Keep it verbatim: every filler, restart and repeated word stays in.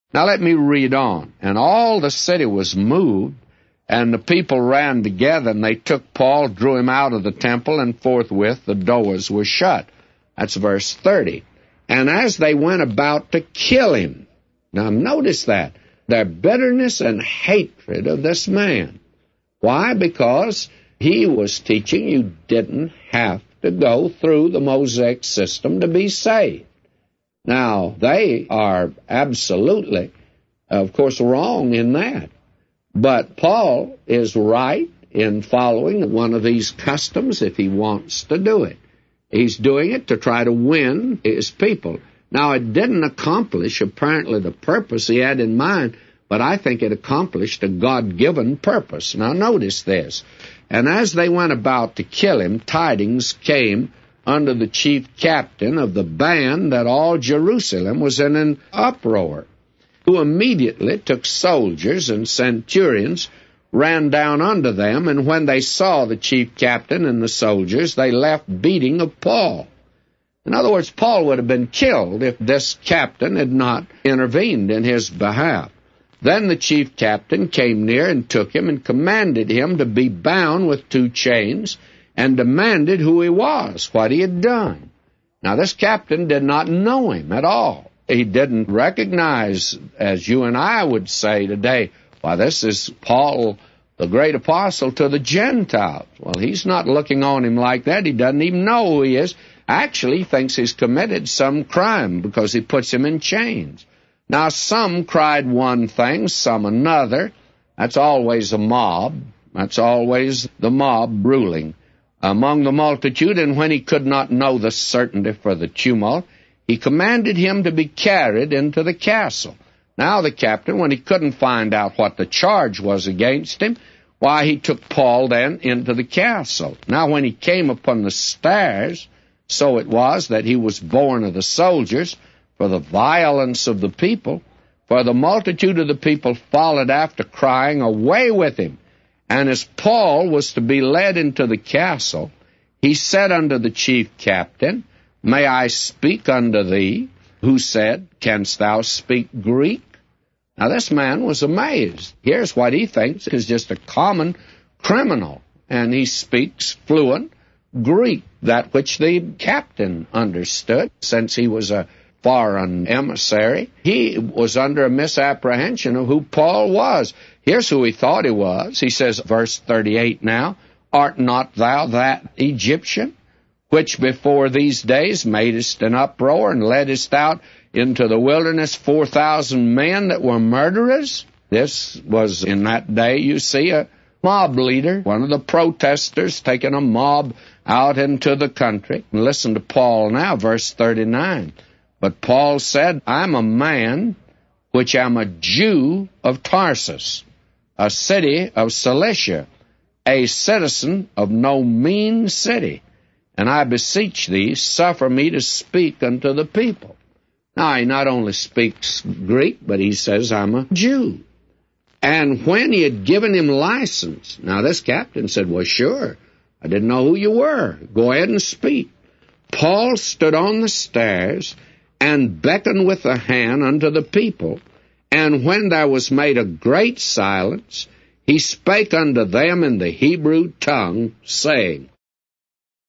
Now let me read on. And all the city was moved, and the people ran together, and they took Paul, drew him out of the temple, and forthwith the doors were shut. That's verse thirty. And as they went about to kill him, now notice that, their bitterness and hatred of this man. Why? Because he was teaching you didn't have to go through the Mosaic system to be saved. Now, they are absolutely, of course, wrong in that. But Paul is right in following one of these customs if he wants to do it. He's doing it to try to win his people. Now, it didn't accomplish, apparently, the purpose he had in mind, but I think it accomplished a God-given purpose. Now, notice this. And as they went about to kill him, tidings came unto the chief captain of the band that all Jerusalem was in an uproar, who immediately took soldiers and centurions, ran down unto them, and when they saw the chief captain and the soldiers, they left beating of Paul. In other words, Paul would have been killed if this captain had not intervened in his behalf. Then the chief captain came near and took him and commanded him to be bound with two chains, and demanded who he was, what he had done. Now, this captain did not know him at all. He didn't recognize, as you and I would say today, why, this is Paul, the great apostle to the Gentiles. Well, he's not looking on him like that. He doesn't even know who he is. Actually, he thinks he's committed some crime because he puts him in chains. Now, some cried one thing, some another. That's always a mob. That's always the mob ruling among the multitude. And when he could not know the certainty for the tumult, he commanded him to be carried into the castle. Now the captain, when he couldn't find out what the charge was against him, why, he took Paul then into the castle. Now when he came upon the stairs, so it was that he was borne of the soldiers for the violence of the people, for the multitude of the people followed after, crying, Away with him! And as Paul was to be led into the castle, he said unto the chief captain, May I speak unto thee? Who said, Canst thou speak Greek? Now this man was amazed. Here's what he thinks is just a common criminal, and he speaks fluent Greek, that which the captain understood, since he was a foreign emissary. He was under a misapprehension of who Paul was. Here's who he thought he was. He says, verse thirty-eight now, Art not thou that Egyptian, which before these days madest an uproar, and leddest out into the wilderness four thousand men that were murderers? This was, in that day, you see, a mob leader, one of the protesters, taking a mob out into the country. And listen to Paul now, verse thirty-nine. But Paul said, I'm a man which am a Jew of Tarsus, a city of Cilicia, a citizen of no mean city. And I beseech thee, suffer me to speak unto the people. Now, he not only speaks Greek, but he says, I'm a Jew. And when he had given him license, now this captain said, well, sure, I didn't know who you were. Go ahead and speak. Paul stood on the stairs and beckoned with the hand unto the people. And when there was made a great silence, he spake unto them in the Hebrew tongue, saying,